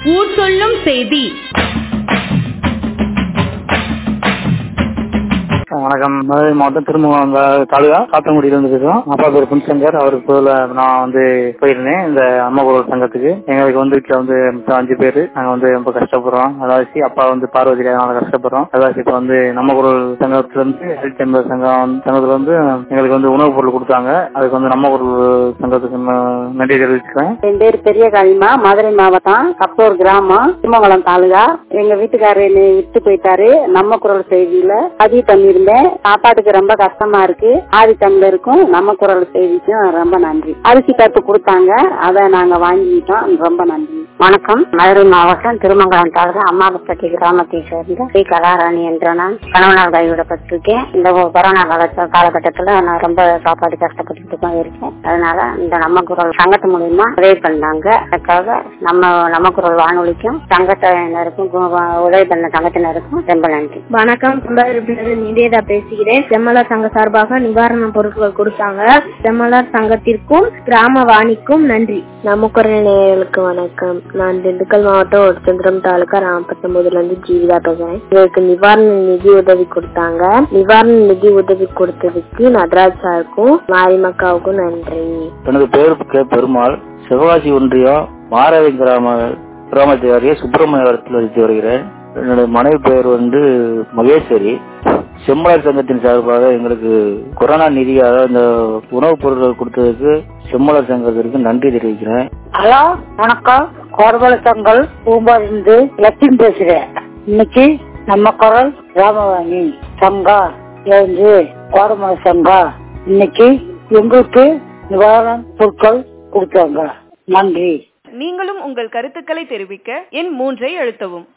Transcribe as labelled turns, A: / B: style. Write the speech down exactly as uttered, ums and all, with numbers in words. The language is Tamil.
A: ஊர் சொல்லும் செய்தி.
B: வணக்கம். மதுரை மாவட்டம் திருமங்கலம் தாலுகா காத்தங்குடியிலிருந்து பேசுறோம். அப்பா பேர் புன்சங்கர். அவருக்கு பதில நான் வந்து போயிருந்தேன் இந்த அம்மா குரல் சங்கத்துக்கு. எங்களுக்கு வந்து வீட்டுல வந்து அஞ்சு பேரு. நாங்க வந்து ரொம்ப கஷ்டப்படுறோம். அதாச்சு அப்பா வந்து பார்வதி அதனால கஷ்டப்படுறோம். அதாச்சு இப்ப வந்து நம்ம குரல் சங்கத்துல இருந்து ஹெல்த் எம்பர் சங்கம் சங்கத்துல வந்து எங்களுக்கு வந்து உணவுப் பொருள் கொடுத்தாங்க. அதுக்கு வந்து நம்ம குரல் சங்கத்துக்கு நன்றி தெரிவிச்சுக்கிறேன்.
C: என் பேர் பெரிய காளிமா, மதுரை மாவட்டம் கப்பூர் கிராமம், திருமங்கலம் தாலுகா. எங்க வீட்டுக்காரர் என்னை விட்டு போயிட்டாரு. நம்ம குரல் செய்தியில பதிவு பண்ணிருந்தேன். சாப்பாட்டுக்கு ரொம்ப கஷ்டமா இருக்கு. ஆதி தமிழருக்கும் நம்ம குரல் செய்திக்கும் ரொம்ப நன்றி. அரிசி பருப்பு கொடுத்தாங்க, அதை நாங்க வாங்கிட்டோம். ரொம்ப நன்றி. வணக்கம். மதுரை மாவட்டம் திருமங்கலம் தாலுகா அம்மாபட்டி கிராமத்தை சேர்ந்த ஸ்ரீ கலாராணி என்ற நான் கணவனால் கைவிடப்பட்டிருக்கேன். இந்த கொரோனா கால காலகட்டத்துல நான் ரொம்ப சாப்பாடு கஷ்டப்பட்டு தான் இருக்கேன். அதனால இந்த நம்ம குரல் சங்கத்து மூலியமா உதவி பண்ணாங்க. அதுக்காக நம்ம நம்ம குரல் வானொலிக்கும் சங்கத்தினருக்கும் உதவி பண்ண சங்கத்தினருக்கும் ரொம்ப நன்றி.
D: வணக்கம். நிவேதா பேசுகிறேன். செம்மலர் சங்க சார்பாக நிவாரண பொருட்கள் கொடுத்தாங்க. செம்மலர் சங்கத்திற்கும் கிராம வாணிக்கும் நன்றி.
E: நம்ம குரல் நேயர்களுக்கு வணக்கம். நான் திண்டுக்கல் மாவட்டம் ஒட்டச்சந்திரம் தாலுகா ராமபத்தம்பதுல இருந்து ஜீவிதா பேசுறேன். எங்களுக்கு நிவாரண நிதி உதவி கொடுத்தாங்க. நிவாரண நிதி உதவி கொடுத்ததுக்கு நடராஜ் சாருக்கும் மாரிமக்காவுக்கும் நன்றி.
B: எனது பெயர் கே பெருமாள். சிவகாசி ஒன்றியம் மாரவை கிராம கிராமத்தை அறிய சுப்பிரமணியத்தில் வசித்து வருகிறேன். என்னுடைய மனைவி பெயர் வந்து மகேஸ்வரி. செம்மலர் சங்கத்தின் சார்பாக எங்களுக்கு கொரோனா நிதியாக இந்த உணவுப் பொருட்கள் கொடுத்ததுக்கு செம்மலர் சங்கத்திற்கு நன்றி தெரிவிக்கிறேன்.
C: ஹலோ, வணக்கம். கோரபல சங்கல் பூம்பாலிருந்து லட்சுமி பேசுறேன். இன்னைக்கு நம்ம குரல் ராமவாணி சங்கா எழுந்து கோரமல சங்கா இன்னைக்கு எங்களுக்கு நிவாரண பொருட்கள் கொடுத்தாங்க. நன்றி.
A: நீங்களும் உங்கள் கருத்துக்களை தெரிவிக்க எண் மூன்றை அழுத்தவும்.